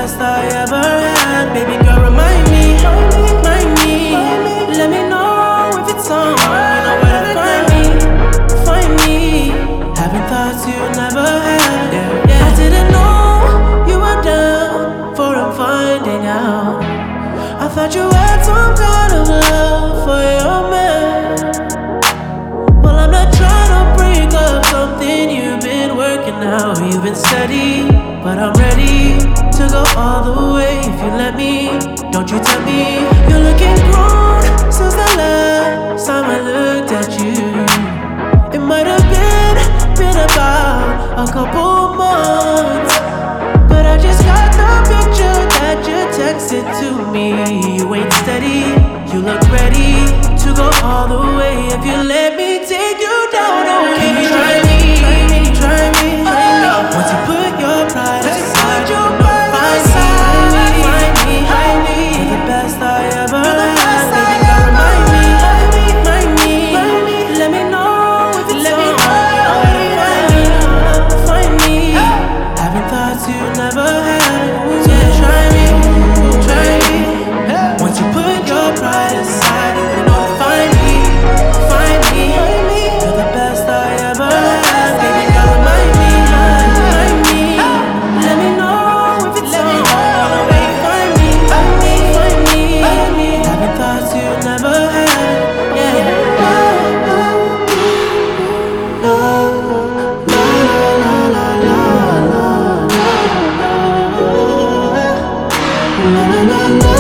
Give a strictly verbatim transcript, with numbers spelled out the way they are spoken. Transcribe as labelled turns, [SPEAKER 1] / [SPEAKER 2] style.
[SPEAKER 1] best I ever had. Baby girl, remind me, remind me. Let me know if it's on. You know where to find me, find me. Having thoughts you never had. Yeah, yeah. I didn't know you were down for I'm finding out. I thought you had some kind of love for your man. Well, I'm not trying to break up something you've been working out. You've been steady, but I'm ready to go all the way if you let me. Don't you tell me you're looking grown since the last time I looked at you. It might have been, been about a couple months, but I just got the picture that you texted to me. You ain't steady, you look ready to go all the way if you let me take you down. Oh, can you try me, try me, try me, try me. Once you put your pride aside, you know find me, find me, find me. You're the best I ever had. Baby girl, remind me, remind me. Let me know if it's on. You know where to find me, find me. Having thoughts you never had. So try me, try me. Once you put your pride aside, you know to find me, find me. You're the best I ever had. Baby girl, remind me, remind me. Let me know if it's on. Baby, find me, find me, find me. Having thoughts you never had. Yeah. La la la la la la la la la la.